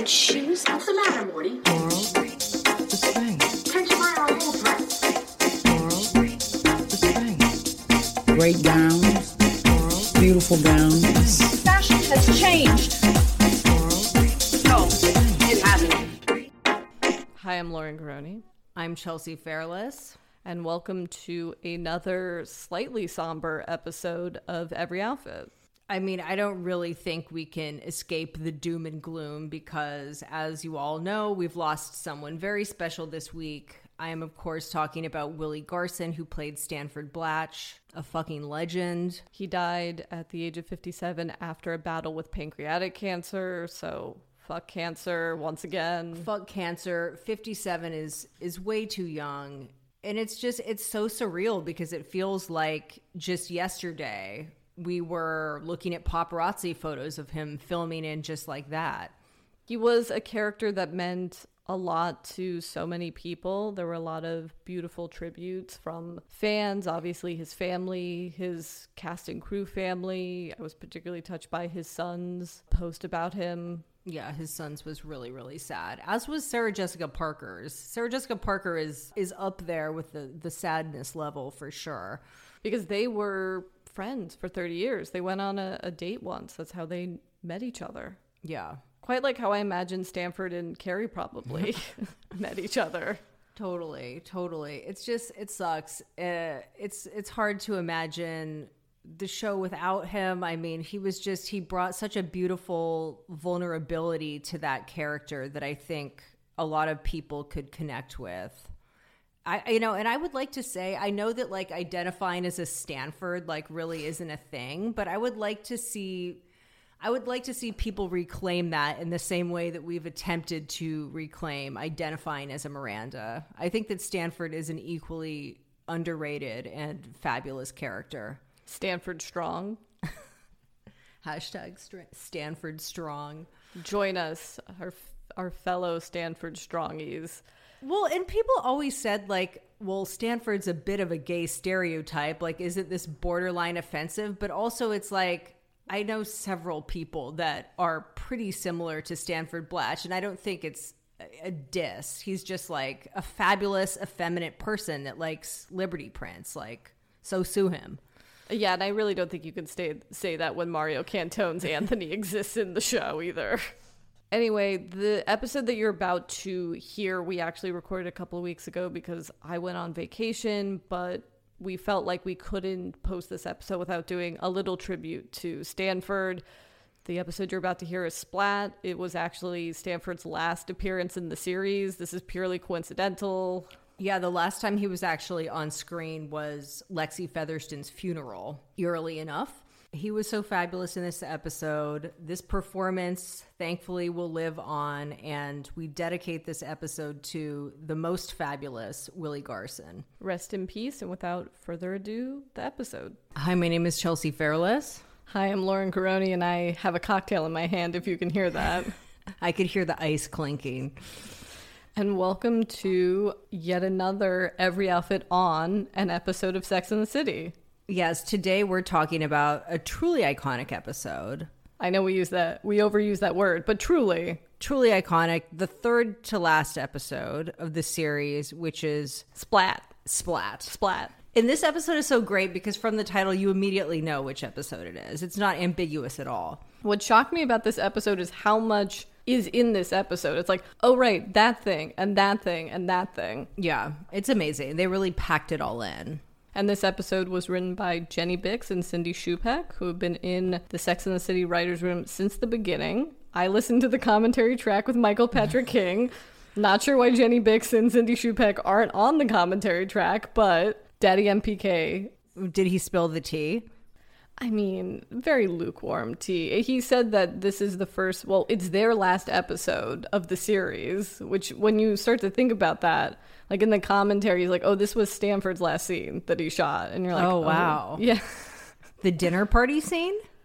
shoes? What's the matter, Morty? Laurel, the string. Can't you buy our whole dress? Laurel, the string. Great gowns, Laurel, beautiful gowns. Fashion has changed. Laurel, No, it hasn't. Hi, I'm Lauren Garoni, I'm Chelsea Fairless. and welcome to another slightly somber episode of Every Outfit. I mean, I don't really think we can escape the doom and gloom because, as you all know, we've lost someone very special this week. I am, of course, talking about Willie Garson, who played Stanford Blatch, a fucking legend. He died at the age of 57 after a battle with pancreatic cancer, so fuck cancer once again. Fuck cancer. 57 is way too young. And it's so surreal because it feels like just yesterday we were looking at paparazzi photos of him filming in just like that. He was a character that meant a lot to so many people. There were a lot of beautiful tributes from fans, obviously his family, his cast and crew family. I was particularly touched by his son's post about him. Yeah, his son's was really, really sad. As was Sarah Jessica Parker's. Sarah Jessica Parker is up there with the sadness level for sure. Because they were friends for 30 years. They went on a date once. That's how they met each other. Yeah. Quite like how I imagine Stanford and Carrie probably met each other. Totally. It's just, it sucks. It's hard to imagine the show without him. I mean, he brought such a beautiful vulnerability to that character that I think a lot of people could connect with. And I would like to say, I know that like identifying as a Stanford like really isn't a thing, but I would like to see people reclaim that in the same way that we've attempted to reclaim identifying as a Miranda. I think that Stanford is an equally underrated and fabulous character. Stanford Strong. Hashtag Stanford Strong. Join us, our fellow Stanford Strongies. Well, and people always said, like, well, Stanford's a bit of a gay stereotype. Like, isn't this borderline offensive? But also it's like, I know several people that are pretty similar to Stanford Blatch, and I don't think it's a diss. He's just, like, a fabulous, effeminate person that likes Liberty Prints. Like, so sue him. Yeah, and I really don't think you can say that when Mario Cantone's Anthony exists in the show either. Anyway, the episode that you're about to hear, we actually recorded a couple of weeks ago because I went on vacation, but we felt like we couldn't post this episode without doing a little tribute to Stanford. The episode you're about to hear is Splat. It was actually Stanford's last appearance in the series. This is purely coincidental. Yeah, the last time he was actually on screen was Lexi Featherston's funeral, eerily enough. He was so fabulous in this episode. This performance, thankfully, will live on, and we dedicate this episode to the most fabulous Willie Garson. Rest in peace, and without further ado, the episode. Hi, my name is Chelsea Fairless. Hi, I'm Lauren Garoni, and I have a cocktail in my hand, if you can hear that. I could hear the ice clinking. And welcome to yet another Every Outfit on an episode of Sex and the City. Yes, today we're talking about a truly iconic episode. I know we overuse that word, but truly Iconic. The third to last episode of the series, which is Splat. And this episode is so great because from the title, you immediately know which episode it is. It's not ambiguous at all. What shocked me about this episode is how much is in this episode. It's like, oh, right, that thing and that thing and that thing. Yeah, it's amazing. They really packed it all in. And this episode was written by Jenny Bix and Cindy Shupek, who have been in the Sex and the City writers' room since the beginning. I listened to the commentary track with Michael Patrick King. Not sure why Jenny Bix and Cindy Shupek aren't on the commentary track, but Daddy MPK. Did he spill the tea? I mean, very lukewarm tea. He said that this is it's their last episode of the series, which when you start to think about that, like in the commentary, he's like, oh, this was Stanford's last scene that he shot. And you're like, oh wow. Yeah. The dinner party scene?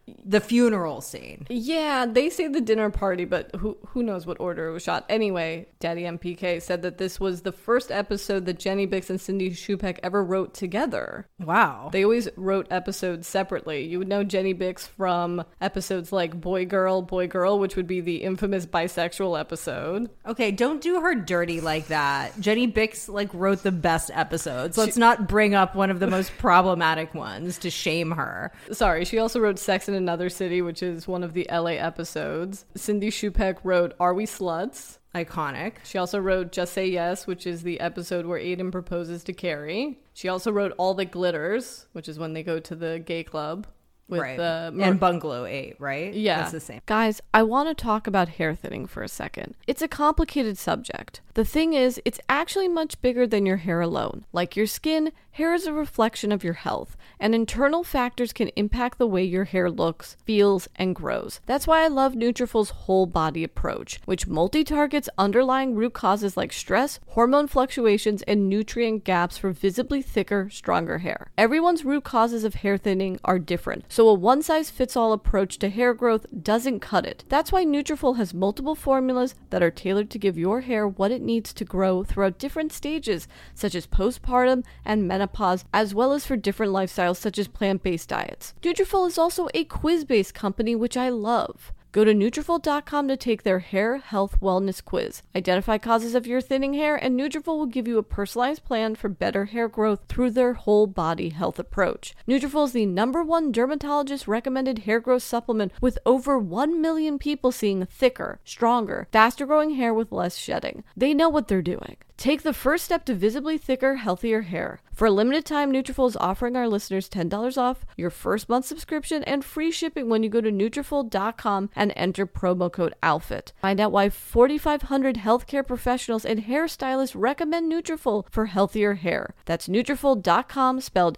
the funeral scene. Yeah, they say the dinner party, but who knows what order it was shot. Anyway, Daddy MPK said that this was the first episode that Jenny Bix and Cindy Shupek ever wrote together. Wow. They always wrote episodes separately. You would know Jenny Bix from episodes like Boy Girl, which would be the infamous bisexual episode. Okay, don't do her dirty like that. Jenny Bix wrote the best episodes. Let's not bring up one of the most problematic ones to shame her. Sorry, she also wrote Sex in Another City, which is one of the LA episodes. Cindy Shupek wrote Are We Sluts? Iconic. She also wrote Just Say Yes, which is the episode where Aiden proposes to Carrie. She also wrote All That Glitters, which is when they go to the gay club. With right. And Bungalow 8, right? Yeah. That's the same. Guys, I want to talk about hair thinning for a second. It's a complicated subject. The thing is, it's actually much bigger than your hair alone. Like your skin, hair is a reflection of your health, and internal factors can impact the way your hair looks, feels, and grows. That's why I love Nutrafol's whole body approach, which multi-targets underlying root causes like stress, hormone fluctuations, and nutrient gaps for visibly thicker, stronger hair. Everyone's root causes of hair thinning are different, so a one-size-fits-all approach to hair growth doesn't cut it. That's why Nutrafol has multiple formulas that are tailored to give your hair what it needs to grow throughout different stages, such as postpartum and menopause, as well as for different lifestyles such as plant-based diets. Nutrafol is also a quiz-based company, which I love. Go to Nutrafol.com to take their hair health wellness quiz. Identify causes of your thinning hair, and Nutrafol will give you a personalized plan for better hair growth through their whole body health approach. Nutrafol is the #1 dermatologist recommended hair growth supplement, with over 1 million people seeing thicker, stronger, faster growing hair with less shedding. They know what they're doing. Take the first step to visibly thicker, healthier hair. For a limited time, Nutrafol is offering our listeners $10 off your first month subscription and free shipping when you go to Nutrafol.com and enter promo code OUTFIT. Find out why 4,500 healthcare professionals and hairstylists recommend Nutrafol for healthier hair. That's Nutrafol.com, spelled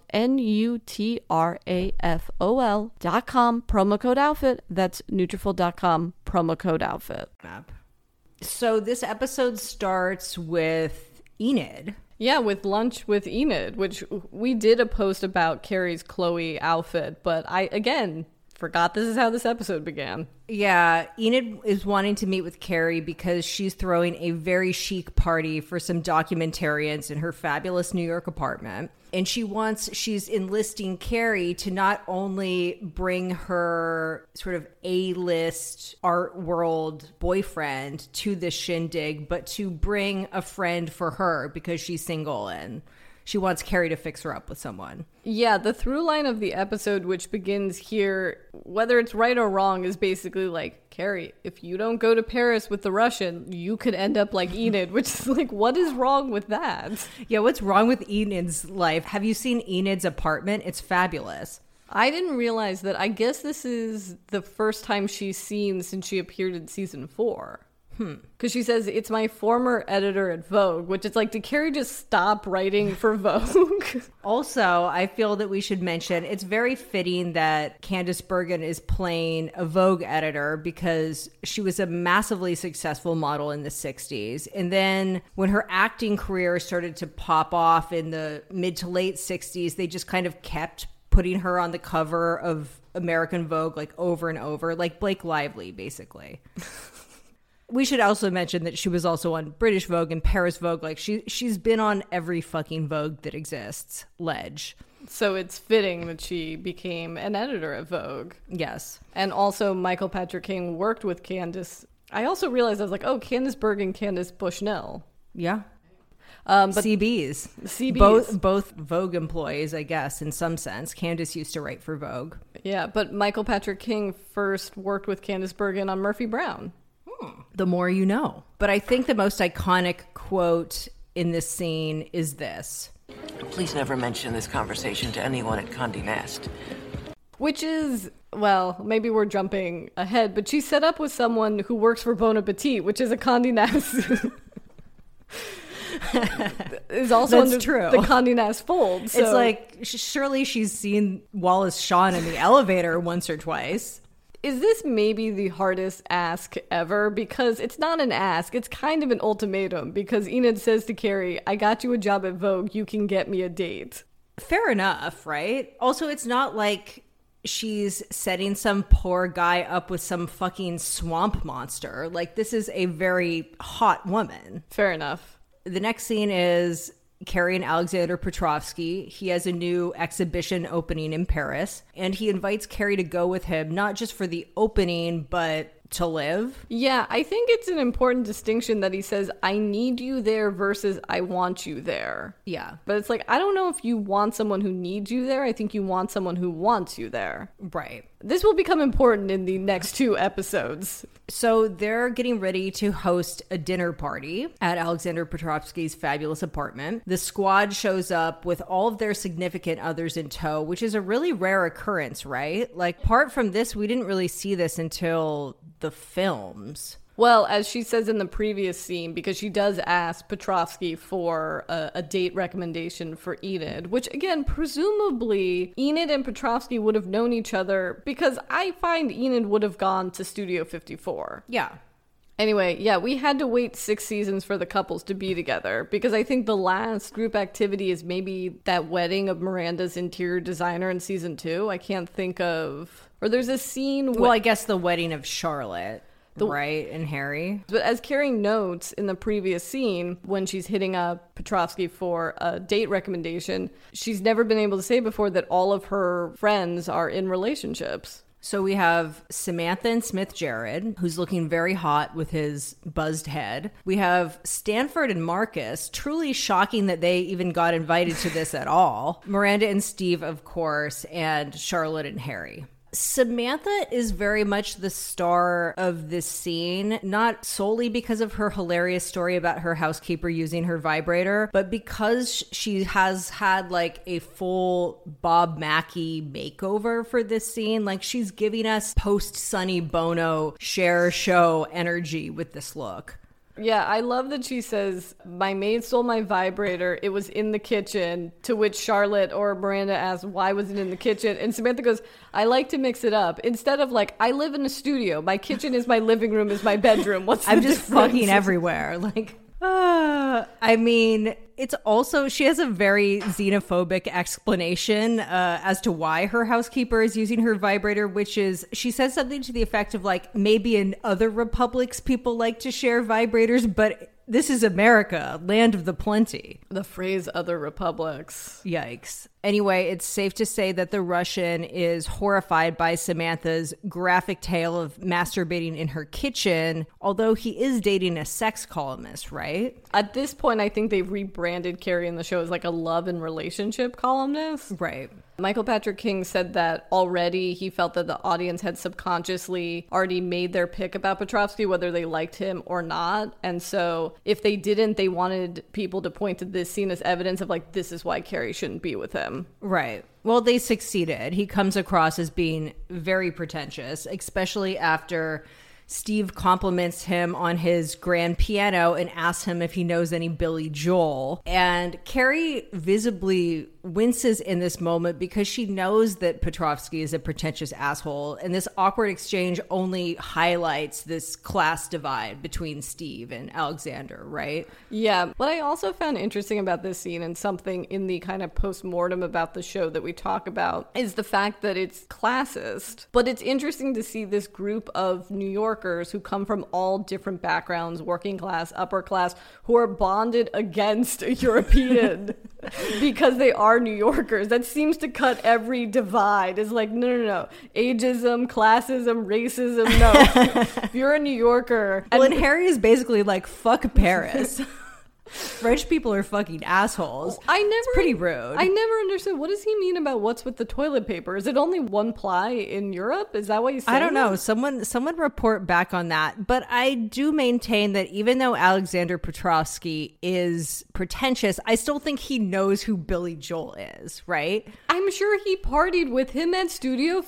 Nutrafol.com, promo code OUTFIT. That's Nutrafol.com, promo code OUTFIT. So this episode starts with Enid. Yeah, with lunch with Enid, which we did a post about Carrie's Chloe outfit, but I, again, forgot this is how this episode began. Yeah, Enid is wanting to meet with Carrie because she's throwing a very chic party for some documentarians in her fabulous New York apartment. And she's enlisting Carrie to not only bring her sort of A-list art world boyfriend to this shindig, but to bring a friend for her because she's single and she wants Carrie to fix her up with someone. Yeah, the through line of the episode, which begins here, whether it's right or wrong, is basically like, Carrie, if you don't go to Paris with the Russian, you could end up like Enid, which is like, what is wrong with that? Yeah, what's wrong with Enid's life? Have you seen Enid's apartment? It's fabulous. I didn't realize that. I guess this is the first time she's seen since she appeared in season 4. Because she says, it's my former editor at Vogue, which is like, did Carrie just stop writing for Vogue? Also, I feel that we should mention, it's very fitting that Candice Bergen is playing a Vogue editor because she was a massively successful model in the 60s. And then when her acting career started to pop off in the mid to late 60s, they just kind of kept putting her on the cover of American Vogue like over and over, like Blake Lively, basically. We should also mention that she was also on British Vogue and Paris Vogue. Like she's been on every fucking Vogue that exists. Ledge. So it's fitting that she became an editor at Vogue. Yes. And also Michael Patrick King worked with Candice. I also realized, I was like, oh, Candice Bergen, Candice Bushnell. Yeah. But CBs. Both Vogue employees, I guess, in some sense. Candice used to write for Vogue. Yeah, but Michael Patrick King first worked with Candice Bergen on Murphy Brown. The more you know. But I think the most iconic quote in this scene is this. Please never mention this conversation to anyone at Condé Nast. Which is, well, maybe we're jumping ahead, but she's set up with someone who works for Bon Appetit, which is a Condé Nast. Is also That's under true. the Condé Nast fold. So. It's like, surely she's seen Wallace Shawn in the elevator once or twice. Is this maybe the hardest ask ever? Because it's not an ask. It's kind of an ultimatum. Because Enid says to Carrie, I got you a job at Vogue. You can get me a date. Fair enough, right? Also, it's not like she's setting some poor guy up with some fucking swamp monster. Like, this is a very hot woman. Fair enough. The next scene is Carrie and Alexander Petrovsky. He has a new exhibition opening in Paris, and he invites Carrie to go with him, not just for the opening, but to live. Yeah, I think it's an important distinction that he says, I need you there versus I want you there. Yeah. But it's like, I don't know if you want someone who needs you there. I think you want someone who wants you there. Right. This will become important in the next 2 episodes. So they're getting ready to host a dinner party at Alexander Petrovsky's fabulous apartment. The squad shows up with all of their significant others in tow, which is a really rare occurrence, right? Like, apart from this, we didn't really see this until the films. Well, as she says in the previous scene, because she does ask Petrovsky for a date recommendation for Enid, which again, presumably Enid and Petrovsky would have known each other, because I find Enid would have gone to Studio 54. Yeah. Anyway, yeah, we had to wait 6 seasons for the couples to be together, because I think the last group activity is maybe that wedding of Miranda's interior designer in season 2. I can't think of... Or there's a scene... Well, I guess the wedding of Charlotte, right, and Harry. But as Carrie notes in the previous scene, when she's hitting up Petrovsky for a date recommendation, she's never been able to say before that all of her friends are in relationships. So we have Samantha and Smith Jared, who's looking very hot with his buzzed head. We have Stanford and Marcus, truly shocking that they even got invited to this at all. Miranda and Steve, of course, and Charlotte and Harry. Samantha is very much the star of this scene, not solely because of her hilarious story about her housekeeper using her vibrator, but because she has had like a full Bob Mackie makeover for this scene. Like, she's giving us post Sonny Bono Cher show energy with this look. Yeah, I love that she says, my maid stole my vibrator. It was in the kitchen. To which Charlotte or Miranda asks, why was it in the kitchen? And Samantha goes, I like to mix it up. Instead of like, I live in a studio. My kitchen is my living room, is my bedroom. What's the I'm just difference? fucking everywhere. Like, I mean, it's also, she has a very xenophobic explanation as to why her housekeeper is using her vibrator, which is, she says something to the effect of like, maybe in other republics people like to share vibrators, but this is America, land of the plenty. The phrase other republics. Yikes. Anyway, it's safe to say that the Russian is horrified by Samantha's graphic tale of masturbating in her kitchen, although he is dating a sex columnist, right? At this point, I think they've rebranded Carrie in the show as like a love and relationship columnist. Right. Michael Patrick King said that already he felt that the audience had subconsciously already made their pick about Petrovsky, whether they liked him or not. And so if they didn't, they wanted people to point to this scene as evidence of like, this is why Carrie shouldn't be with him. Right. Well, they succeeded. He comes across as being very pretentious, especially after Steve compliments him on his grand piano and asks him if he knows any Billy Joel. And Carrie visibly winces in this moment because she knows that Petrovsky is a pretentious asshole. And this awkward exchange only highlights this class divide between Steve and Alexander, right? Yeah. What I also found interesting about this scene, and something in the kind of post-mortem about the show that we talk about, is the fact that it's classist. But it's interesting to see this group of New Yorkers who come from all different backgrounds, working class, upper class, who are bonded against a European because they are New Yorkers. That seems to cut every divide. It's like, no. Ageism, classism, racism, no. If you're a New Yorker... Well, and Harry is basically like, fuck Paris. French people are fucking assholes. It's pretty rude. I never understood. What does he mean about what's with the toilet paper? Is it only one ply in Europe? Is that what he's saying? I don't know. Someone report back on that. But I do maintain that even though Alexander Petrovsky is pretentious, I still think he knows who Billy Joel is, right? I'm sure he partied with him at Studio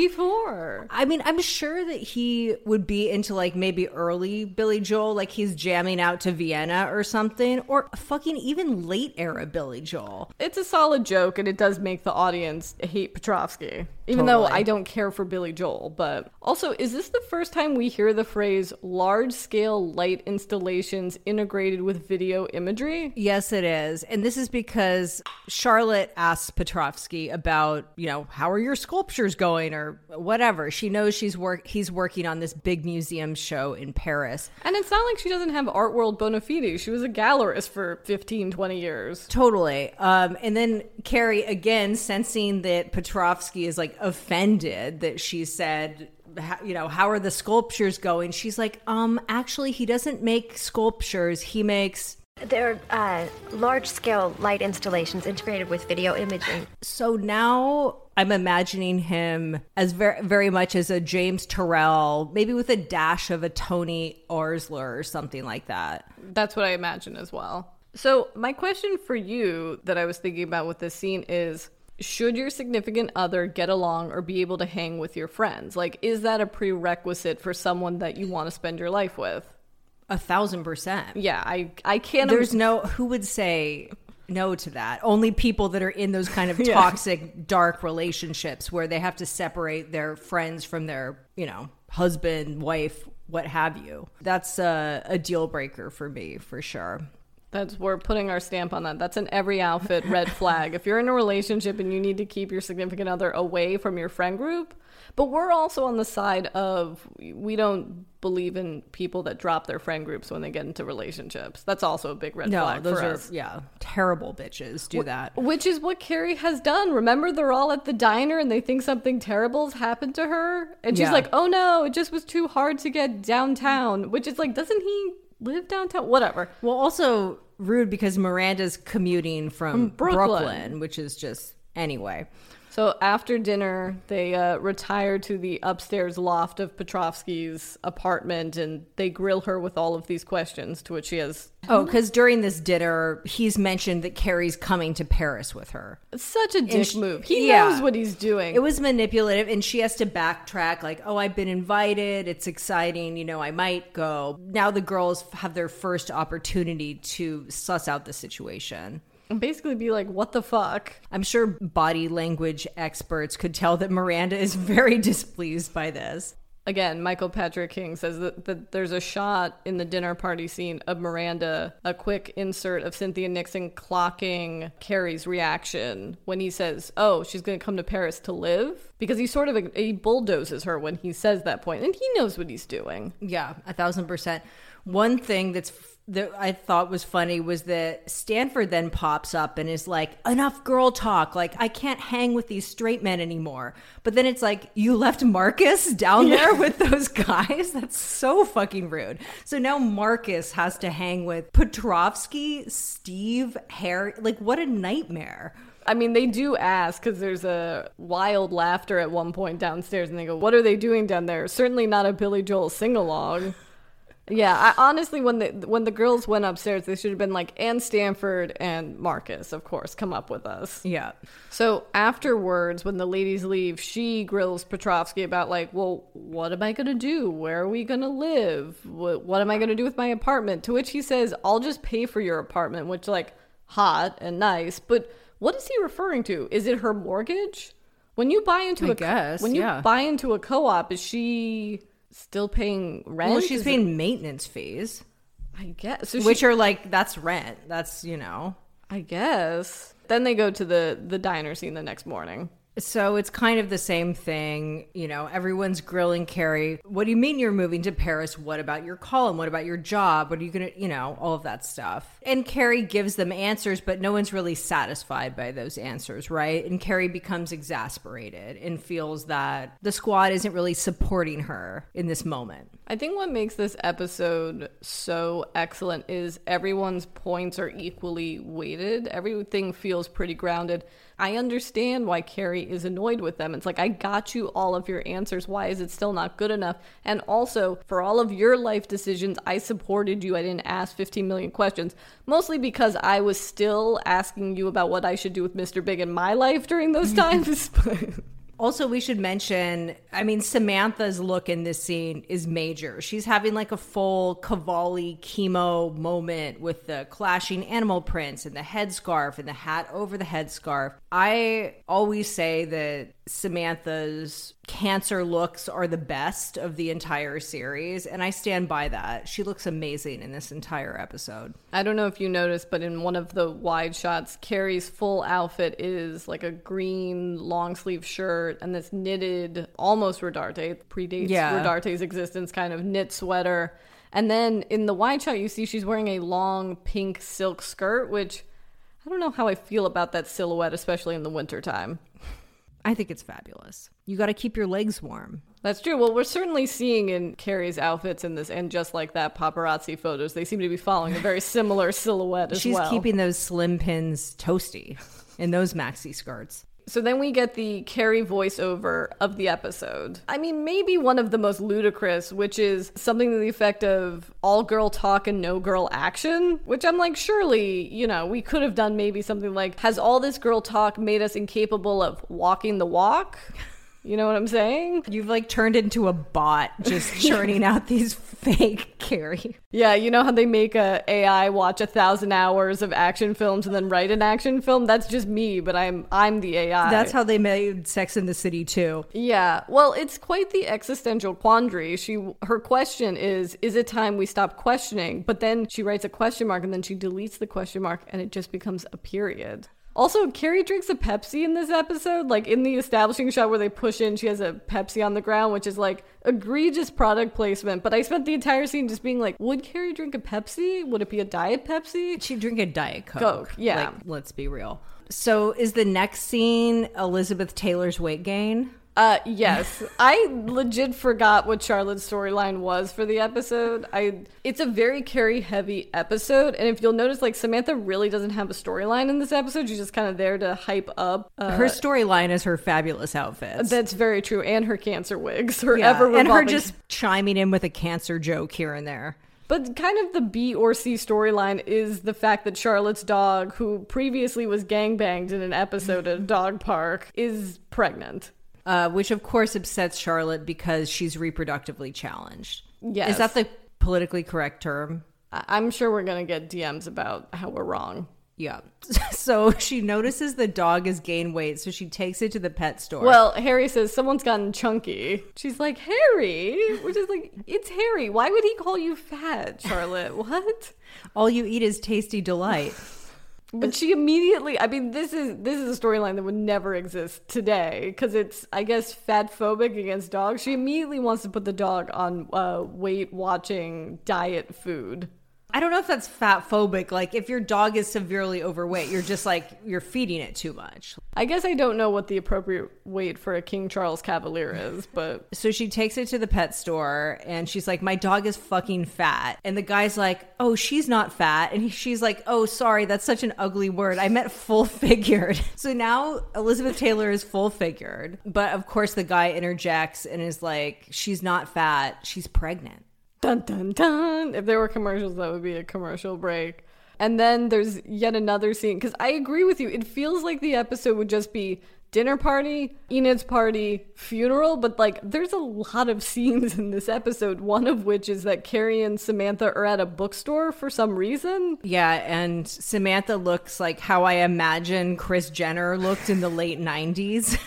54. I mean, I'm sure that he would be into like maybe early Billy Joel, like he's jamming out to Vienna or something. Kardashian or fucking even late era Billy Joel. It's a solid joke, and it does make the audience hate Petrovsky, even though Totally. I don't care for Billy Joel. But also, is this the first time we hear the phrase large-scale light installations integrated with video imagery? Yes, it is. And this is because Charlotte asks Petrovsky about, how are your sculptures going or whatever. She knows he's working on this big museum show in Paris. And it's not like she doesn't have art world bona fides. She was a gallerist for 15, 20 years. Totally. And then Carrie, again, sensing that Petrovsky is like offended that she said, how are the sculptures going? She's like, actually, he doesn't make sculptures. He makes... They're large-scale light installations integrated with video imaging. So now I'm imagining him as very, very much as a James Turrell, maybe with a dash of a Tony Arsler or something like that. That's what I imagine as well. So my question for you that I was thinking about with this scene is, should your significant other get along or be able to hang with your friends? Like, is that a prerequisite for someone that you want to spend your life with? 1,000%. Yeah, I can't... There's who would say no to that? Only people that are in those kind of toxic, dark relationships where they have to separate their friends from their, husband, wife, what have you. That's a deal breaker for me, for sure. We're putting our stamp on that. That's an every outfit red flag. If you're in a relationship and you need to keep your significant other away from your friend group, but we're also on the side of, we don't believe in people that drop their friend groups when they get into relationships. That's also a big red flag those for are, us. Yeah, terrible bitches do that. Which is what Carrie has done. Remember, they're all at the diner and they think something terrible's happened to her? And she's like, oh no, it just was too hard to get downtown. Which is like, doesn't he live downtown? Whatever. Well, also rude because Miranda's commuting from Brooklyn, which is just, anyway. So after dinner, they retire to the upstairs loft of Petrovsky's apartment, and they grill her with all of these questions, to which she has... Oh, because during this dinner, he's mentioned that Carrie's coming to Paris with her. It's such a dick move. He yeah. knows what he's doing. It was manipulative, and she has to backtrack, like, oh, I've been invited. It's exciting. I might go. Now the girls have their first opportunity to suss out the situation. And basically be like, what the fuck? I'm sure body language experts could tell that Miranda is very displeased by this. Again, Michael Patrick King says that there's a shot in the dinner party scene of Miranda, a quick insert of Cynthia Nixon clocking Carrie's reaction when he says, oh, she's going to come to Paris to live? Because he sort of he bulldozes her when he says that point, and he knows what he's doing. Yeah, 1,000%. One thing that I thought was funny was that Stanford then pops up and is like, enough girl talk. Like, I can't hang with these straight men anymore. But then it's like, you left Marcus down there with those guys? That's so fucking rude. So now Marcus has to hang with Petrovsky, Steve, Harry. Like, what a nightmare. I mean, they do ask because there's a wild laughter at one point downstairs, and they go, what are they doing down there? Certainly not a Billy Joel sing-along. Yeah, honestly, when the girls went upstairs, they should have been like, and Stanford and Marcus, of course, come up with us. Yeah. So afterwards, when the ladies leave, she grills Petrovsky about like, well, what am I going to do? Where are we going to live? What am I going to do with my apartment? To which he says, I'll just pay for your apartment, which like hot and nice. But what is he referring to? Is it her mortgage? When you buy into buy into a co-op, is she still paying rent? Well, she's paying maintenance fees. I guess. So which are like, that's rent. That's, I guess. Then they go to the diner scene the next morning. So it's kind of the same thing. Everyone's grilling Carrie. What do you mean you're moving to Paris? What about your column? What about your job? What are you going to, all of that stuff. And Carrie gives them answers, but no one's really satisfied by those answers, right? And Carrie becomes exasperated and feels that the squad isn't really supporting her in this moment. I think what makes this episode so excellent is everyone's points are equally weighted. Everything feels pretty grounded. I understand why Carrie is annoyed with them. It's like, I got you all of your answers. Why is it still not good enough? And also, for all of your life decisions, I supported you. I didn't ask 15 million questions, mostly because I was still asking you about what I should do with Mr. Big in my life during those times. Also, we should mention, I mean, Samantha's look in this scene is major. She's having like a full Cavalli chemo moment with the clashing animal prints and the headscarf and the hat over the headscarf. I always say that Samantha's cancer looks are the best of the entire series, and I stand by that. She looks amazing in this entire episode. I don't know if you noticed, but in one of the wide shots, Carrie's full outfit is like a green long sleeve shirt and this knitted, almost Rodarte, predates Rodarte's existence, kind of knit sweater. And then in the wide shot, you see she's wearing a long pink silk skirt, which I don't know how I feel about that silhouette, especially in the wintertime. I think it's fabulous. You got to keep your legs warm. That's true. Well, we're certainly seeing in Carrie's outfits in this, and just like that, paparazzi photos, they seem to be following a very similar silhouette as well. She's keeping those slim pins toasty in those maxi skirts. So then we get the Carrie voiceover of the episode. I mean, maybe one of the most ludicrous, which is something to the effect of all girl talk and no girl action, which I'm like, surely, you know, we could have done maybe something like, has all this girl talk made us incapable of walking the walk? You know what I'm saying? You've like turned into a bot just churning out these fake Carrie. Yeah, you know how they make a AI watch 1,000 hours of action films and then write an action film? That's just me, but I'm the AI. That's how they made Sex and the City too. Yeah, well, it's quite the existential quandary. Her question is it time we stop questioning? But then she writes a question mark and then she deletes the question mark and it just becomes a period. Also, Carrie drinks a Pepsi in this episode. Like, in the establishing shot where they push in, she has a Pepsi on the ground, which is, like, egregious product placement. But I spent the entire scene just being like, would Carrie drink a Pepsi? Would it be a Diet Pepsi? She'd drink a Diet Coke, yeah. Like, let's be real. So, is the next scene Elizabeth Taylor's weight gain? Yes. I legit forgot what Charlotte's storyline was for the episode. It's a very Carrie heavy episode, and if you'll notice, like, Samantha really doesn't have a storyline in this episode. She's just kind of there to hype up. Her storyline is her fabulous outfits. That's very true, and her cancer wigs. And her just chiming in with a cancer joke here and there. But kind of the B or C storyline is the fact that Charlotte's dog, who previously was gangbanged in an episode at a dog park, is pregnant. Which, of course, upsets Charlotte because she's reproductively challenged. Yes. Is that the politically correct term? I'm sure we're going to get DMs about how we're wrong. Yeah. So she notices the dog has gained weight, so she takes it to the pet store. Well, Harry says, someone's gotten chunky. She's like, Harry? Which is like, it's Harry. Why would he call you fat, Charlotte? What? All you eat is tasty delight. But she immediately, I mean, this is a storyline that would never exist today because it's, I guess, fat phobic against dogs. She immediately wants to put the dog on weight watching diet food. I don't know if that's fat phobic. Like, if your dog is severely overweight, you're just like, you're feeding it too much. I guess I don't know what the appropriate weight for a King Charles Cavalier is, but... So she takes it to the pet store and she's like, my dog is fucking fat. And the guy's like, oh, she's not fat. And she's like, oh, sorry, that's such an ugly word. I meant full figured. So now Elizabeth Taylor is full figured. But of course the guy interjects and is like, she's not fat, she's pregnant. Dun, dun, dun. If there were commercials, that would be a commercial break. And then there's yet another scene. Because I agree with you. It feels like the episode would just be dinner party, Enid's party, funeral. But, like, there's a lot of scenes in this episode. One of which is that Carrie and Samantha are at a bookstore for some reason. Yeah, and Samantha looks like how I imagine Kris Jenner looked in the late 90s.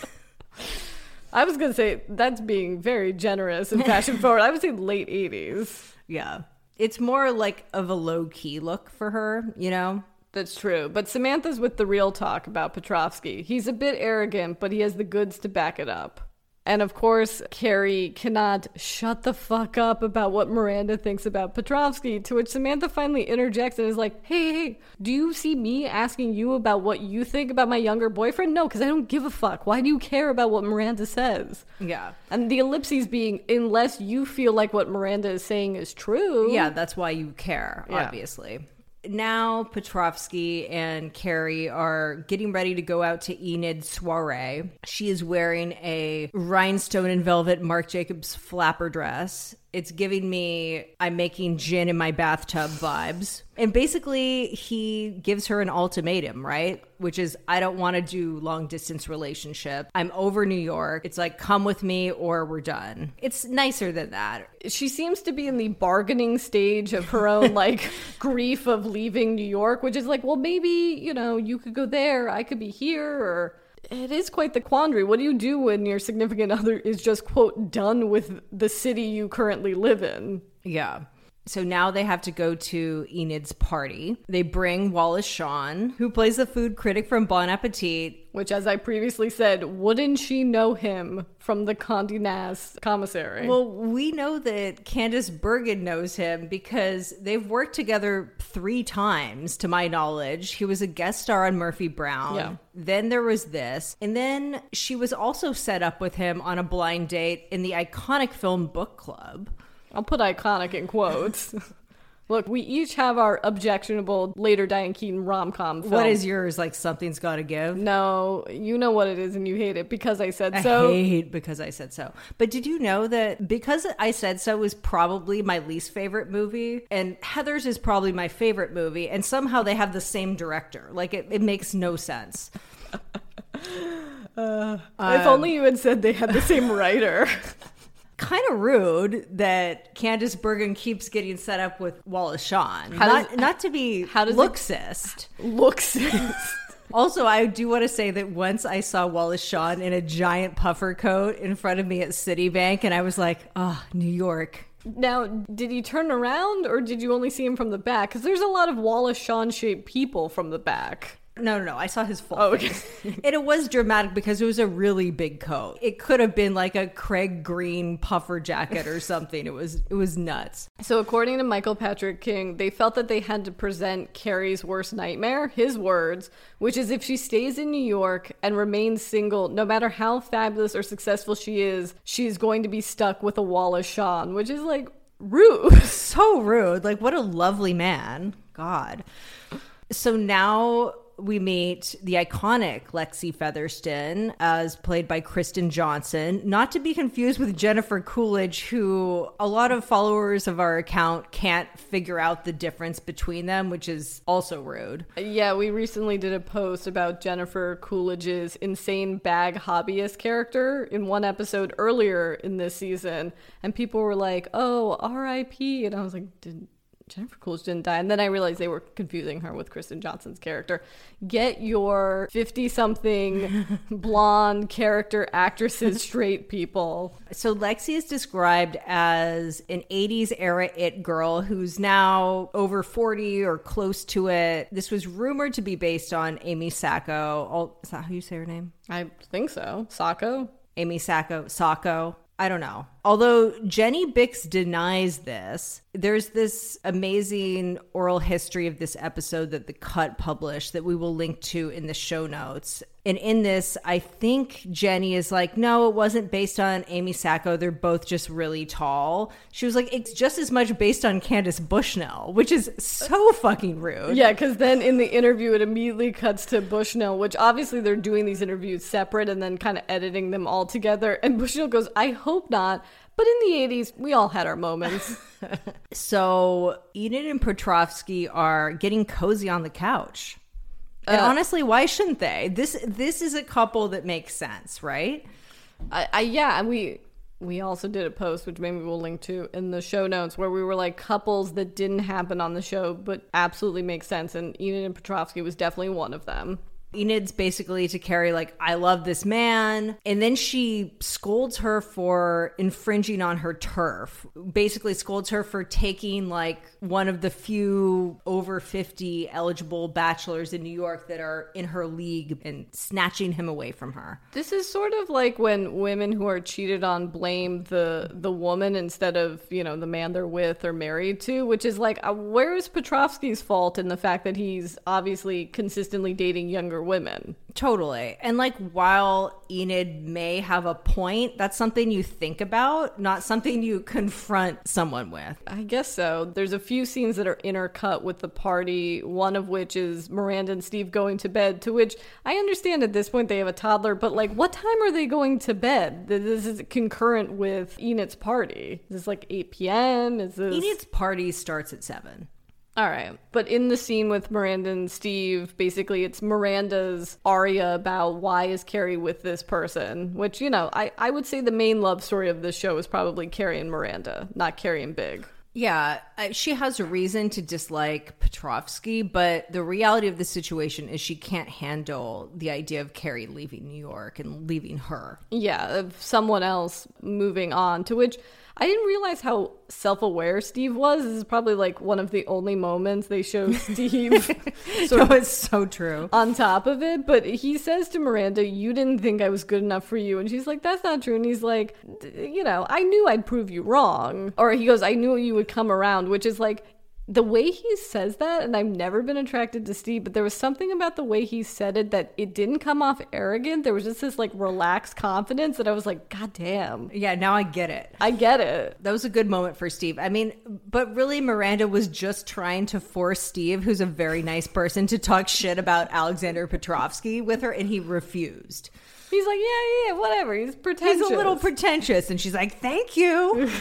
I was going to say, that's being very generous and fashion forward. I would say late 80s. Yeah. It's more like of a low-key look for her, you know? That's true. But Samantha's with the real talk about Petrovsky. He's a bit arrogant, but he has the goods to back it up. And of course, Carrie cannot shut the fuck up about what Miranda thinks about Petrovsky, to which Samantha finally interjects and is like, hey, do you see me asking you about what you think about my younger boyfriend? No, because I don't give a fuck. Why do you care about what Miranda says? Yeah. And the ellipses being, unless you feel like what Miranda is saying is true. Yeah, that's why you care, obviously. Now Petrovsky and Carrie are getting ready to go out to Enid's soiree. She is wearing a rhinestone and velvet Marc Jacobs flapper dress. It's giving me I'm making gin in my bathtub vibes. And basically, he gives her an ultimatum, right? Which is, I don't want to do long distance relationship. I'm over New York. It's like, come with me or we're done. It's nicer than that. She seems to be in the bargaining stage of her own like grief of leaving New York, which is like, well, maybe, you know, you could go there, I could be here, or it is quite the quandary. What do you do when your significant other is just, quote, done with the city you currently live in? Yeah. So now they have to go to Enid's party. They bring Wallace Shawn, who plays the food critic from Bon Appetit. Which, as I previously said, wouldn't she know him from the Condé Nast commissary? Well, we know that Candice Bergen knows him because they've worked together 3 times, to my knowledge. He was a guest star on Murphy Brown. Yeah. Then there was this. And then she was also set up with him on a blind date in the iconic film Book Club. I'll put iconic in quotes. Look, we each have our objectionable later Diane Keaton rom-com film. What is yours? Like Something's Gotta Give? No, you know what it is and you hate it because I said I so. hate Because I Said So. But did you know that Because I Said So was probably my least favorite movie, and Heathers is probably my favorite movie, and somehow they have the same director? Like, it makes no sense. If only you had said they had the same writer. Kind of rude that Candice Bergen keeps getting set up with Wallace Shawn. How Not to be how does look-sist. Looks. Also, I do want to say that once I saw Wallace Shawn in a giant puffer coat in front of me at Citibank, and I was like, oh, New York. Now, did he turn around or did you only see him from the back? Because there's a lot of Wallace Shawn-shaped people from the back. No. I saw his full face. And it was dramatic because it was a really big coat. It could have been like a Craig Green puffer jacket or something. It was nuts. So according to Michael Patrick King, they felt that they had to present Carrie's worst nightmare, his words, which is if she stays in New York and remains single, no matter how fabulous or successful she is, she's going to be stuck with a Wallace Shawn, which is like rude. So rude. Like, what a lovely man. God. So now we meet the iconic Lexi Featherston, as played by Kristen Johnson, not to be confused with Jennifer Coolidge, who a lot of followers of our account can't figure out the difference between them, which is also rude. Yeah, we recently did a post about Jennifer Coolidge's insane bag hobbyist character in one episode earlier in this season, and people were like, oh, R.I.P. And I was like, Jennifer Coolidge didn't die. And then I realized they were confusing her with Kristen Johnson's character. Get your 50-something blonde character actresses straight, people. So Lexi is described as an 80s era it girl who's now over 40 or close to it. This was rumored to be based on Amy Sacco. Is that how you say her name? I think so. Sacco? Amy Sacco. I don't know. Although Jenny Bix denies this, there's this amazing oral history of this episode that The Cut published that we will link to in the show notes. And in this, I think Jenny is like, no, it wasn't based on Amy Sacco. They're both just really tall. She was like, it's just as much based on Candace Bushnell, which is so fucking rude. Yeah, because then in the interview, it immediately cuts to Bushnell, which obviously they're doing these interviews separate and then kind of editing them all together. And Bushnell goes, I hope not. But in the 80s, we all had our moments. So Enid and Petrovsky are getting cozy on the couch. And honestly, why shouldn't they? This is a couple that makes sense, right? Yeah, we also did a post, which maybe we'll link to in the show notes, where we were like couples that didn't happen on the show, but absolutely make sense. And Enid and Petrovsky was definitely one of them. Enid's basically to Carrie like, I love this man. And then she scolds her for infringing on her turf. Basically scolds her for taking like one of the few over 50 eligible bachelors in New York that are in her league and snatching him away from her. This is sort of like when women who are cheated on blame the woman instead of, you know, the man they're with or married to, which is like, where is Petrovsky's fault in the fact that he's obviously consistently dating younger younger women. Totally. And like, while Enid may have a point, that's something you think about, not something you confront someone with. I guess so. There's a few scenes that are intercut with the party, one of which is Miranda and Steve going to bed, to which I understand at this point they have a toddler, but like, what time are they going to bed? This is concurrent with Enid's party. Is this like 8 p.m.? Is this... Enid's party starts at 7. All right. But in the scene with Miranda and Steve, basically it's Miranda's aria about why is Carrie with this person, which, you know, I would say the main love story of this show is probably Carrie and Miranda, not Carrie and Big. Yeah, she has a reason to dislike Petrovsky, but the reality of the situation is she can't handle the idea of Carrie leaving New York and leaving her. Yeah, of someone else moving on, to which I didn't realize how self-aware Steve was. This is probably like one of the only moments they show Steve sort of it's so true. on top of it. But he says to Miranda, "You didn't think I was good enough for you." And she's like, "That's not true." And he's like, "You know, I knew I'd prove you wrong." Or he goes, "I knew you would come around," which is like, the way he says that, and I've never been attracted to Steve, but there was something about the way he said it that it didn't come off arrogant. There was just this like relaxed confidence that I was like, God damn. Yeah, now I get it. I get it. That was a good moment for Steve. I mean, but really Miranda was just trying to force Steve, who's a very nice person, to talk shit about Alexander Petrovsky with her, and he refused. He's like, yeah, whatever. He's pretentious. He's a little pretentious. And she's like, thank you.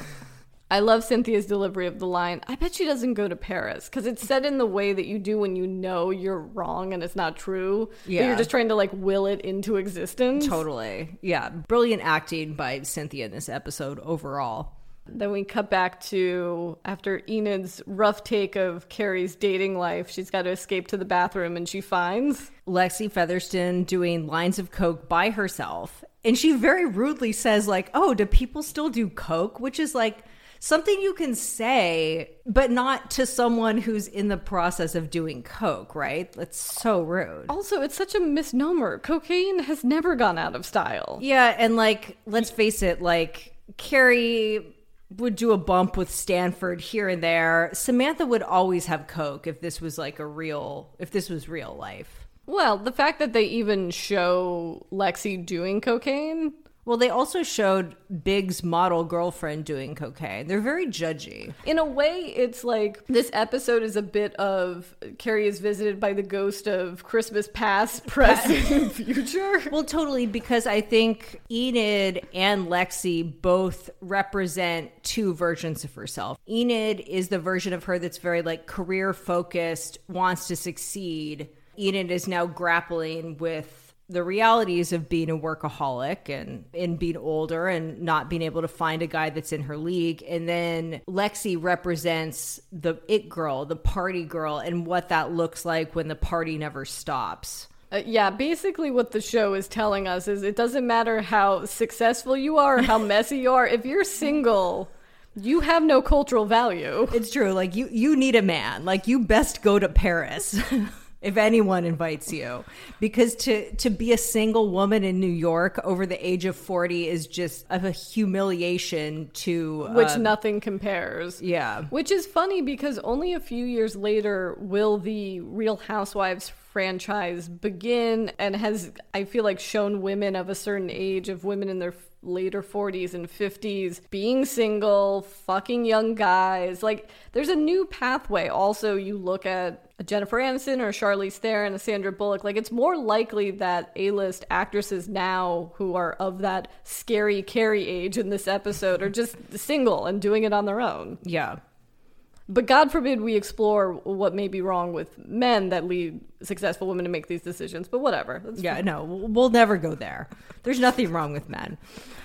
I love Cynthia's delivery of the line, "I bet she doesn't go to Paris," because it's said in the way that you do when you know you're wrong and it's not true. Yeah. But you're just trying to like will it into existence. Totally. Yeah. Brilliant acting by Cynthia in this episode overall. Then we cut back to after Enid's rough take of Carrie's dating life. She's got to escape to the bathroom and she finds Lexi Featherston doing lines of coke by herself. And she very rudely says like, "Oh, do people still do coke?" Which is like something you can say, but not to someone who's in the process of doing coke, right? That's so rude. Also, it's such a misnomer. Cocaine has never gone out of style. Yeah, and like, let's face it, like, Carrie would do a bump with Stanford here and there. Samantha would always have coke if this was like if this was real life. Well, the fact that they even show Lexi doing cocaine... Well, they also showed Big's model girlfriend doing cocaine. They're very judgy. In a way, it's like this episode is a bit of Carrie is visited by the ghost of Christmas past, present, and future. Well, totally, because I think Enid and Lexi both represent two versions of herself. Enid is the version of her that's very like career focused, wants to succeed. Enid is now grappling with the realities of being a workaholic and being older and not being able to find a guy that's in her league. And then Lexi represents the it girl, the party girl, and what that looks like when the party never stops. Yeah, basically what the show is telling us is it doesn't matter how successful you are or how messy you are. If you're single, you have no cultural value. It's true. Like you need a man. Like you best go to Paris. If anyone invites you, because to be a single woman in New York over the age of 40 is just a humiliation to which nothing compares. Yeah, which is funny because only a few years later will the Real Housewives franchise begin and has, I feel like, shown women of a certain age, of women in their later 40s and 50s being single, fucking young guys. Like, there's a new pathway. Also, you look at a Jennifer Aniston or a Charlize Theron, a Sandra Bullock. Like, it's more likely that A-list actresses now who are of that scary Carrie age in this episode are just single and doing it on their own. Yeah. But God forbid we explore what may be wrong with men that lead successful women to make these decisions. But whatever. No, we'll never go there. There's nothing wrong with men.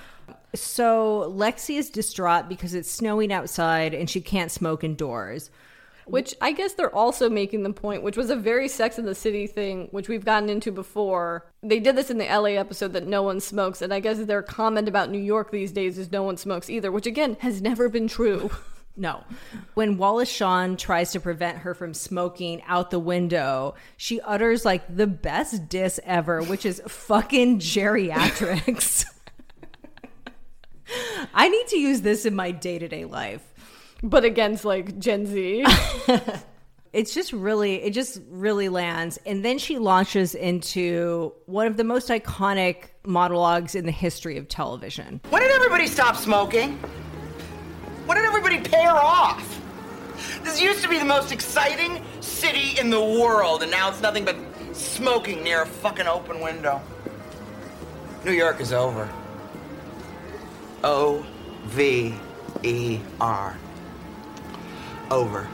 So Lexi is distraught because it's snowing outside and she can't smoke indoors. Which I guess they're also making the point, which was a very Sex and the City thing, which we've gotten into before. They did this in the LA episode that no one smokes. And I guess their comment about New York these days is no one smokes either, which again has never been true. No. When Wallace Shawn tries to prevent her from smoking out the window, she utters like the best diss ever, which is fucking geriatrics. I need to use this in my day-to-day life. But against like Gen Z. it just really lands. And then she launches into one of the most iconic monologues in the history of television. When did everybody stop smoking? When did everybody pay her off? This used to be the most exciting city in the world, and now it's nothing but smoking near a fucking open window. New York is over. O-V-E-R. Over.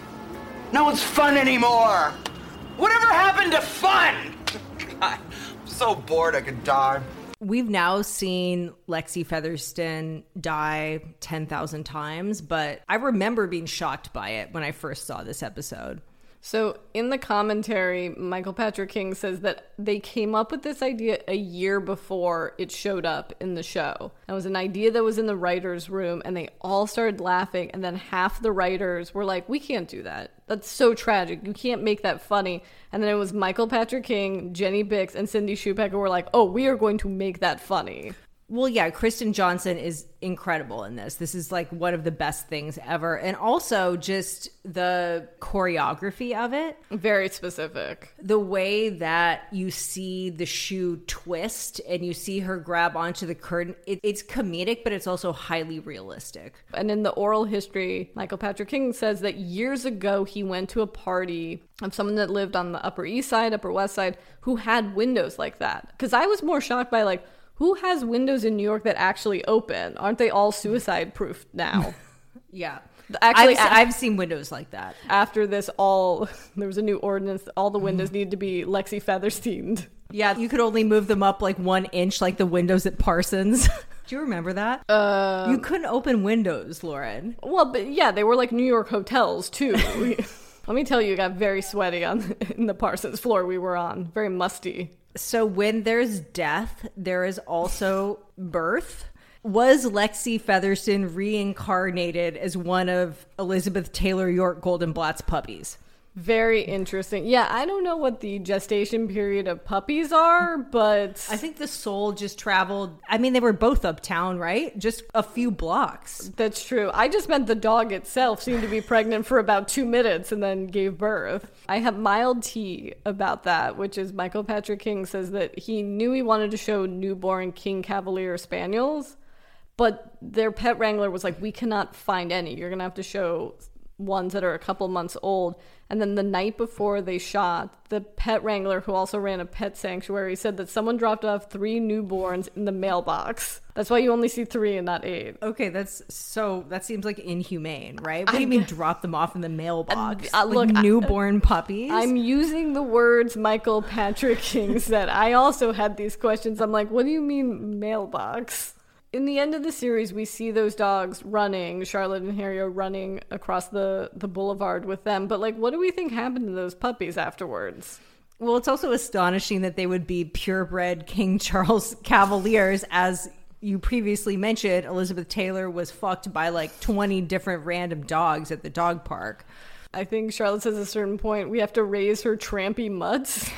No one's fun anymore. Whatever happened to fun? God, I'm so bored I could die. We've now seen Lexi Featherston die 10,000 times, but I remember being shocked by it when I first saw this episode. So in the commentary, Michael Patrick King says that they came up with this idea a year before it showed up in the show. It was an idea that was in the writer's room, and they all started laughing, and then half the writers were like, we can't do that. That's so tragic. You can't make that funny. And then it was Michael Patrick King, Jenny Bix, and Cindy Schupacker were like, oh, we are going to make that funny. Well, yeah, Kristen Johnson is incredible in this. This is like one of the best things ever. And also just the choreography of it. Very specific. The way that you see the shoe twist and you see her grab onto the curtain, it's comedic, but it's also highly realistic. And in the oral history, Michael Patrick King says that years ago he went to a party of someone that lived on the Upper East Side, Upper West Side, who had windows like that. Because I was more shocked by like, who has windows in New York that actually open? Aren't they all suicide-proof now? Yeah. Actually, I've seen windows like that. After this, there was a new ordinance. All the windows needed to be Lexi Feathersteined. Yeah, you could only move them up like 1 inch, like the windows at Parsons. Do you remember that? You couldn't open windows, Lauren. Well, but yeah, they were like New York hotels, too. Let me tell you, it got very sweaty in the Parsons floor we were on. Very musty. So when there's death, there is also birth. Was Lexi Featherston reincarnated as one of Elizabeth Taylor York Goldenblatt's puppies? Very interesting. Yeah, I don't know what the gestation period of puppies are, but I think the soul just traveled. I mean, they were both uptown, right? Just a few blocks. That's true. I just meant the dog itself seemed to be pregnant for about 2 minutes and then gave birth. I have mild tea about that, which is Michael Patrick King says that he knew he wanted to show newborn King Cavalier Spaniels, but their pet wrangler was like, we cannot find any. You're going to have to show ones that are a couple months old. And then the night before they shot, the pet wrangler, who also ran a pet sanctuary, said that someone dropped off 3 newborns in the mailbox. That's why you only see 3 and not 8. Okay, that seems like inhumane, right? What do you mean drop them off in the mailbox? Look, newborn puppies? I'm using the words Michael Patrick King said. I also had these questions. I'm like, what do you mean mailbox? In the end of the series, we see those dogs running, Charlotte and Harry are running across the boulevard with them. But, like, what do we think happened to those puppies afterwards? Well, it's also astonishing that they would be purebred King Charles Cavaliers. As you previously mentioned, Elizabeth Taylor was fucked by, like, 20 different random dogs at the dog park. I think Charlotte says at a certain point, we have to raise her trampy mutts.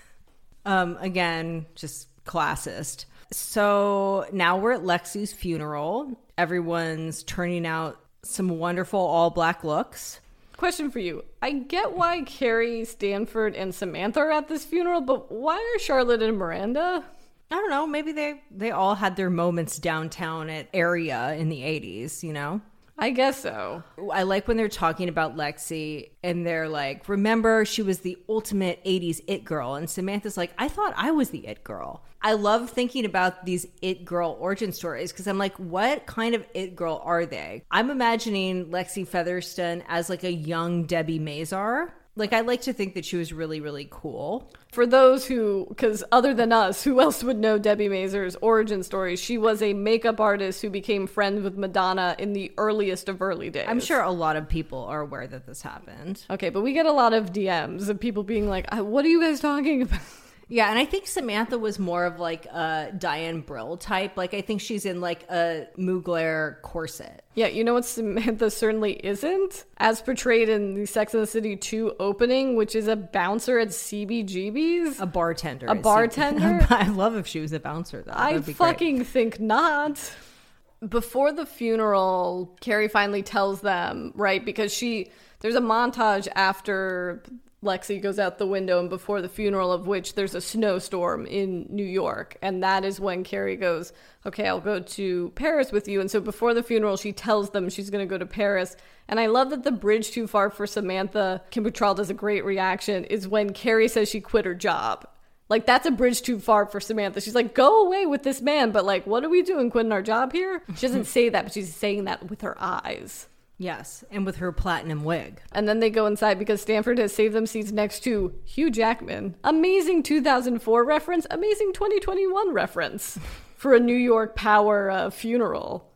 Again, just classist. So now we're at Lexi's funeral. Everyone's turning out some wonderful all black looks. Question for you. I get why Carrie, Stanford, and Samantha are at this funeral, but why are Charlotte and Miranda? I don't know. Maybe they all had their moments downtown at Area in the 80s, you know? I guess so. I like when they're talking about Lexi and they're like, remember, she was the ultimate 80s it girl. And Samantha's like, I thought I was the it girl. I love thinking about these it girl origin stories because I'm like, what kind of it girl are they? I'm imagining Lexi Featherston as like a young Debbie Mazar. Like, I like to think that she was really, really cool. For those who, because other than us, who else would know Debbie Mazar's origin story? She was a makeup artist who became friends with Madonna in the earliest of early days. I'm sure a lot of people are aware that this happened. Okay, but we get a lot of DMs of people being like, what are you guys talking about? Yeah, and I think Samantha was more of like a Diane Brill type. Like, I think she's in like a Mugler corset. Yeah, you know what Samantha certainly isn't? As portrayed in the Sex and the City 2 opening, which is a bouncer at CBGB's. A bartender. A bartender? I'd love if she was a bouncer, though. I fucking think not. before the funeral, Carrie finally tells them, right? Because there's a montage after Lexi goes out the window and before the funeral, of which there's a snowstorm in New York. And that is when Carrie goes, okay, I'll go to Paris with you. And so before the funeral, she tells them she's going to go to Paris. And I love that the bridge too far for Samantha, Kim Cattrall does a great reaction, is when Carrie says she quit her job. Like, that's a bridge too far for Samantha. She's like, go away with this man. But like, what are we doing, quitting our job here? She doesn't say that, but she's saying that with her eyes. Yes, and with her platinum wig. And then they go inside because Stanford has saved them seats next to Hugh Jackman. Amazing 2004 reference, amazing 2021 reference for a New York power funeral.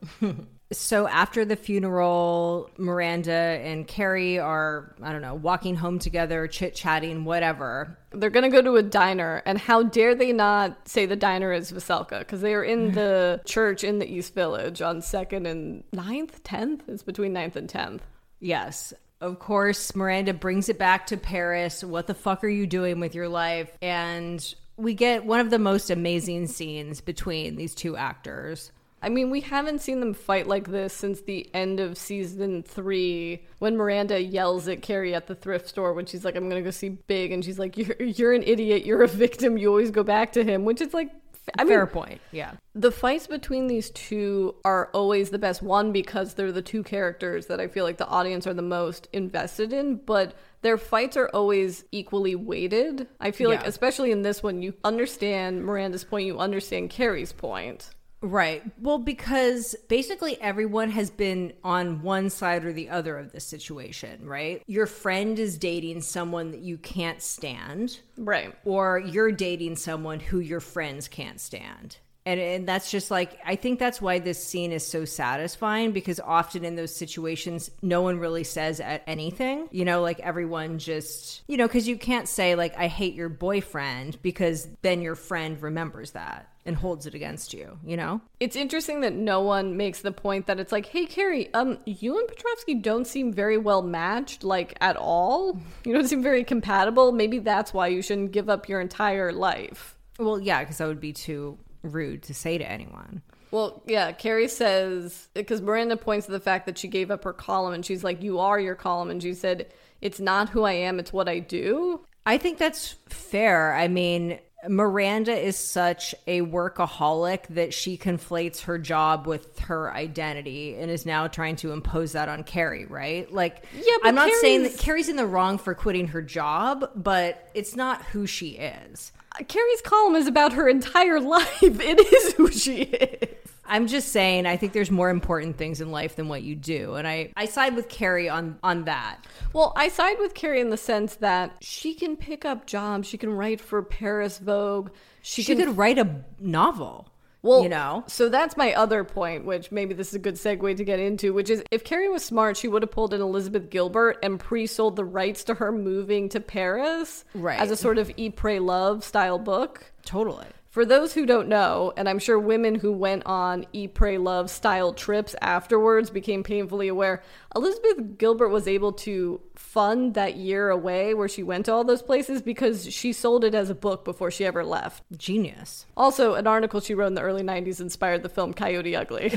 So after the funeral, Miranda and Carrie are, I don't know, walking home together, chit-chatting, whatever. They're going to go to a diner, and how dare they not say the diner is Veselka? Because they are in the church in the East Village on 2nd and 9th, 10th? It's between 9th and 10th. Yes. Of course, Miranda brings it back to Paris. What the fuck are you doing with your life? And we get one of the most amazing scenes between these two actors. I mean, we haven't seen them fight like this since the end of season 3, when Miranda yells at Carrie at the thrift store when she's like, I'm going to go see Big. And she's like, you're an idiot. You're a victim. You always go back to him, which is like, fair point. Yeah. The fights between these two are always the best. One, because they're the two characters that I feel like the audience are the most invested in, but their fights are always equally weighted. I feel like, especially in this one, you understand Miranda's point, you understand Carrie's point. Right. Well, because basically everyone has been on one side or the other of this situation, right? Your friend is dating someone that you can't stand. Right. Or you're dating someone who your friends can't stand. And that's just like, I think that's why this scene is so satisfying, because often in those situations, no one really says anything, you know, like everyone just, you know, because you can't say like, I hate your boyfriend, because then your friend remembers that and holds it against you, you know? It's interesting that no one makes the point that it's like, hey, Carrie, you and Petrovsky don't seem very well matched, like, at all. You don't seem very compatible. Maybe that's why you shouldn't give up your entire life. Well, yeah, because that would be too rude to say to anyone. Well, yeah, Carrie says, because Miranda points to the fact that she gave up her column, and she's like, you are your column. And she said, it's not who I am, it's what I do. I think that's fair. I mean, Miranda is such a workaholic that she conflates her job with her identity and is now trying to impose that on Carrie, right? Like, yeah, but I'm not saying that Carrie's in the wrong for quitting her job, but it's not who she is. Carrie's column is about her entire life. It is who she is. I'm just saying, I think there's more important things in life than what you do. And I side with Carrie on that. Well, I side with Carrie in the sense that she can pick up jobs. She can write for Paris Vogue. She could write a novel. Well, you know? So that's my other point, which maybe this is a good segue to get into, which is if Carrie was smart, she would have pulled in Elizabeth Gilbert and pre-sold the rights to her moving to Paris as a sort of Eat, Pray, Love style book. Totally. For those who don't know, and I'm sure women who went on Eat, Pray, Love style trips afterwards became painfully aware, Elizabeth Gilbert was able to fund that year away where she went to all those places because she sold it as a book before she ever left. Genius. Also, an article she wrote in the early 90s inspired the film Coyote Ugly.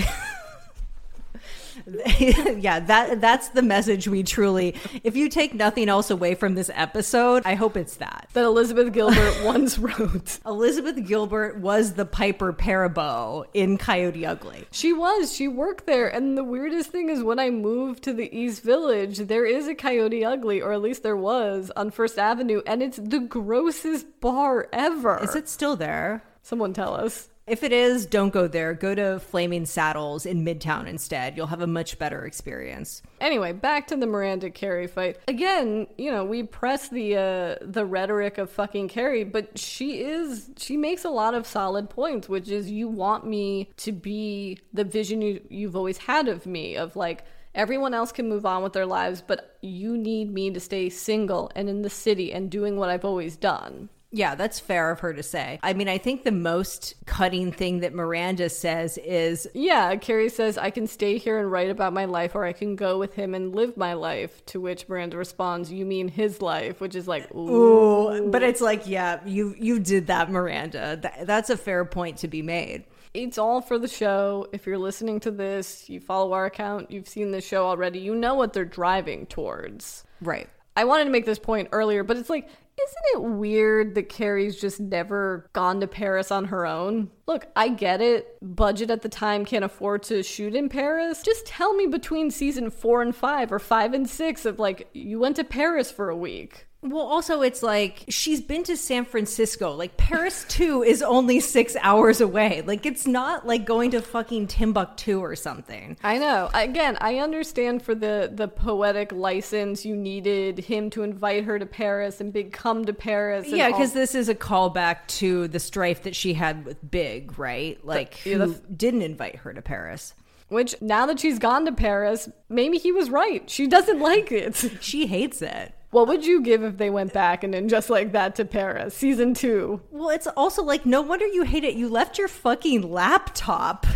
Yeah, that's the message we truly, if you take nothing else away from this episode, I hope it's that Elizabeth Gilbert once wrote. Elizabeth Gilbert was the Piper Perabo in Coyote Ugly. She worked there, and the weirdest thing is when I moved to the East Village, there is a Coyote Ugly, or at least there was, on First Avenue, and it's the grossest bar ever. Is it still there? Someone tell us. If it is, don't go there. Go to Flaming Saddles in Midtown instead. You'll have a much better experience. Anyway, back to the Miranda Carrie fight. Again, you know, we press the rhetoric of fucking Carrie, but she makes a lot of solid points, which is you want me to be the vision you've always had of me, of like, everyone else can move on with their lives, but you need me to stay single and in the city and doing what I've always done. Yeah, that's fair of her to say. I mean, I think the most cutting thing that Miranda says is... Yeah, Carrie says, I can stay here and write about my life, or I can go with him and live my life. To which Miranda responds, you mean his life? Which is like, ooh. But it's like, yeah, you did that, Miranda. That's a fair point to be made. It's all for the show. If you're listening to this, you follow our account, you've seen this show already, you know what they're driving towards. Right. I wanted to make this point earlier, but it's like, isn't it weird that Carrie's just never gone to Paris on her own? Look, I get it. Budget at the time can't afford to shoot in Paris. Just tell me between season 4 and 5 or 5 and 6 of like, you went to Paris for a week. Well, also, it's like she's been to San Francisco. Like, Paris 2 is only 6 hours away. Like, it's not like going to fucking Timbuktu or something. I know. Again, I understand for the poetic license, you needed him to invite her to Paris and Big come to Paris. And Yeah, because this is a callback to the strife that she had with Big, right? Like, who didn't invite her to Paris. Which, now that she's gone to Paris, maybe he was right. She doesn't like it. She hates it. What would you give if they went back and then just like that to Paris? Season 2. Well, it's also like, no wonder you hate it. You left your fucking laptop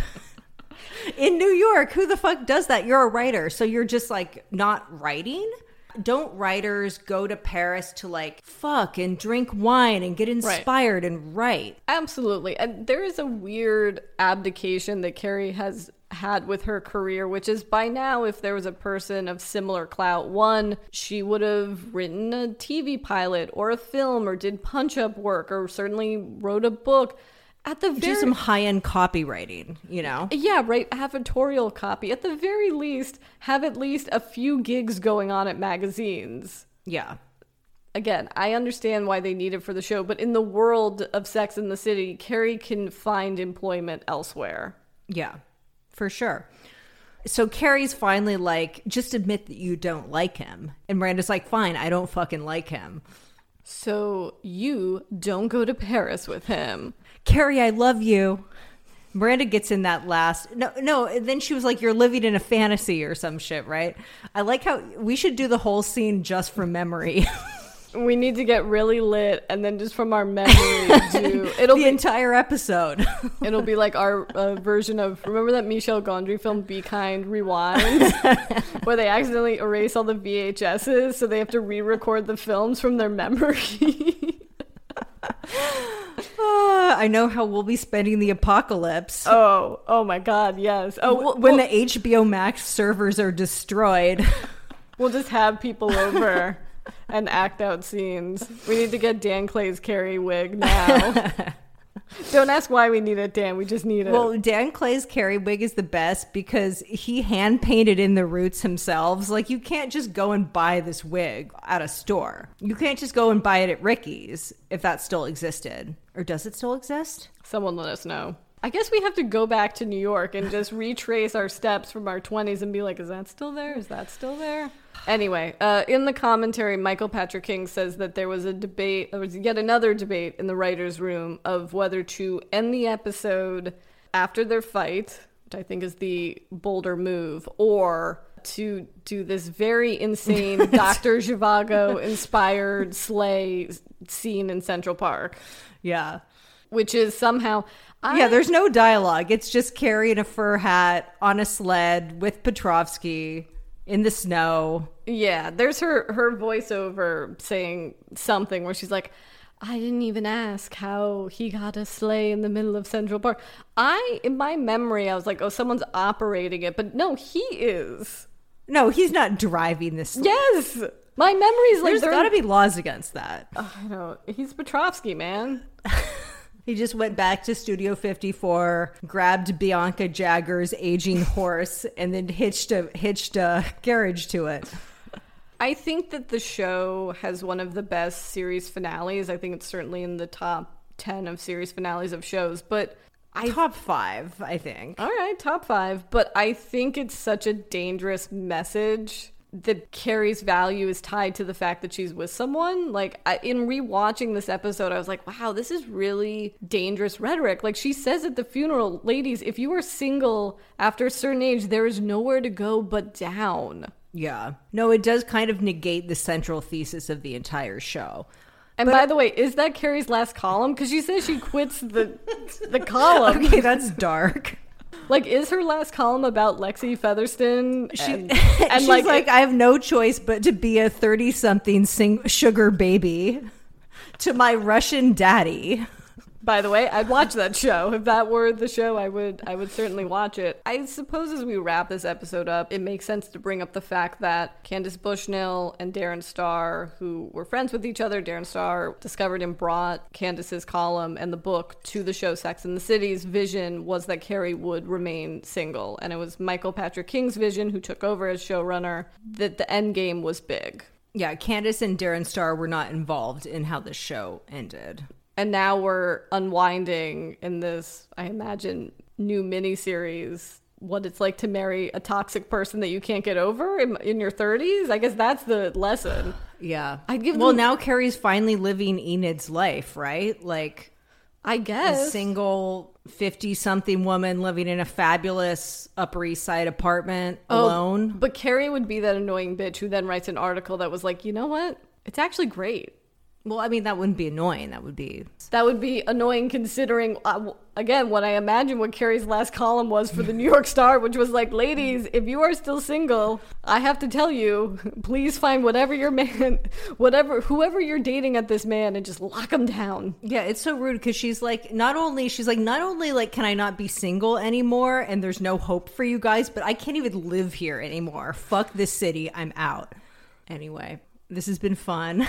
in New York. Who the fuck does that? You're a writer, so you're just like not writing? Don't writers go to Paris to like fuck and drink wine and get inspired and write? Absolutely. And there is a weird abdication that Carrie has had with her career, which is by now, if there was a person of similar clout, one, she would have written a TV pilot or a film or did punch-up work or certainly wrote a book. At the Do some high-end copywriting, you know? Yeah, right. Have editorial copy. At the very least, have at least a few gigs going on at magazines. Yeah. Again, I understand why they need it for the show, but in the world of Sex and the City, Carrie can find employment elsewhere. Yeah, for sure. So Carrie's finally like, just admit that you don't like him. And Miranda's like, fine, I don't fucking like him. So you don't go to Paris with him. Carrie, I love you. Miranda gets in that last. No. And then she was like, you're living in a fantasy or some shit, right? I like how we should do the whole scene just from memory. We need to get really lit and then just from our memory do the entire episode. It'll be like our version of, remember that Michel Gondry film Be Kind Rewind, where they accidentally erase all the VHSs so they have to re-record the films from their memory. I know how we'll be spending the apocalypse. Oh my god, yes. When the HBO Max servers are destroyed. We'll just have people over and act out scenes. We need to get Dan Clay's Carrie wig now. Don't ask why we need it, Dan. We just need it. Well, Dan Clay's Carrie wig is the best because he hand painted in the roots himself. Like, you can't just go and buy this wig at a store. You can't just go and buy it at Ricky's if that still existed. Or does it still exist? Someone let us know. I guess we have to go back to New York and just retrace our steps from our 20s and be like, is that still there? Is that still there? Anyway, in the commentary, Michael Patrick King says that there was yet another debate in the writer's room of whether to end the episode after their fight, which I think is the bolder move, or to do this very insane Dr. Zhivago inspired sleigh scene in Central Park. Yeah. Which is somehow... Yeah, there's no dialogue. It's just Carrie in a fur hat on a sled with Petrovsky in the snow. Yeah, there's her voiceover saying something where she's like, I didn't even ask how he got a sleigh in the middle of Central Park. In my memory, I was like, oh, someone's operating it. But no, he is. No, he's not driving this sleigh. Yes! My memory's like... There's got to be laws against that. I know. He's Petrovsky, man. He just went back to Studio 54, grabbed Bianca Jagger's aging horse, and then hitched a carriage to it. I think that the show has one of the best series finales. I think it's certainly in the top 10 of series finales of shows, but top 5, I think. All right, top 5. But I think it's such a dangerous message that Carrie's value is tied to the fact that she's with someone. Like, in rewatching this episode, I was like, wow, this is really dangerous rhetoric. Like, she says at the funeral, ladies, if you are single after a certain age, there is nowhere to go but down. Yeah. No, it does kind of negate the central thesis of the entire show. And by the way, is that Carrie's last column? Because she says she quits the column. Okay, that's dark. Like, is her last column about Lexi Featherston? And she's like, I have no choice but to be a 30-something sugar baby to my Russian daddy. By the way, I'd watch that show. If that were the show, I would certainly watch it. I suppose as we wrap this episode up, it makes sense to bring up the fact that Candace Bushnell and Darren Star, who were friends with each other, Darren Star discovered and brought Candace's column and the book to the show Sex and the City's vision was that Carrie would remain single. And it was Michael Patrick King's vision, who took over as showrunner, that the end game was big. Yeah, Candace and Darren Star were not involved in how the show ended. And now we're unwinding in this, I imagine, new miniseries, what it's like to marry a toxic person that you can't get over in your 30s. I guess that's the lesson. Yeah. I'd give well, them- now Carrie's finally living Enid's life, right? Like, I a guess. single 50-something woman living in a fabulous Upper East Side apartment alone. But Carrie would be that annoying bitch who then writes an article that was like, you know what? It's actually great. Well, I mean, that wouldn't be annoying. That would be annoying considering, again, what I imagine what Carrie's last column was for the New York Star, which was like, ladies, if you are still single, I have to tell you, please find whoever you're dating at this man and just lock him down. Yeah, it's so rude because she's like, not only like, can I not be single anymore and there's no hope for you guys, but I can't even live here anymore. Fuck this city. I'm out. Anyway, this has been fun.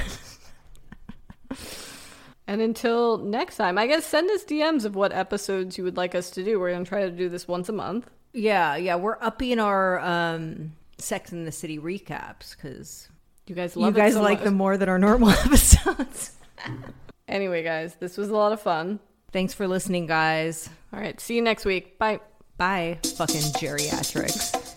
And until next time, I guess send us DMs of what episodes you would like us to do. We're going to try to do this once a month. Yeah, we're upping our Sex and the City recaps because you guys like much. them more than our normal episodes. Anyway, guys, this was a lot of fun. Thanks for listening, guys. All right, see you next week. Bye. Bye. Fucking geriatrics.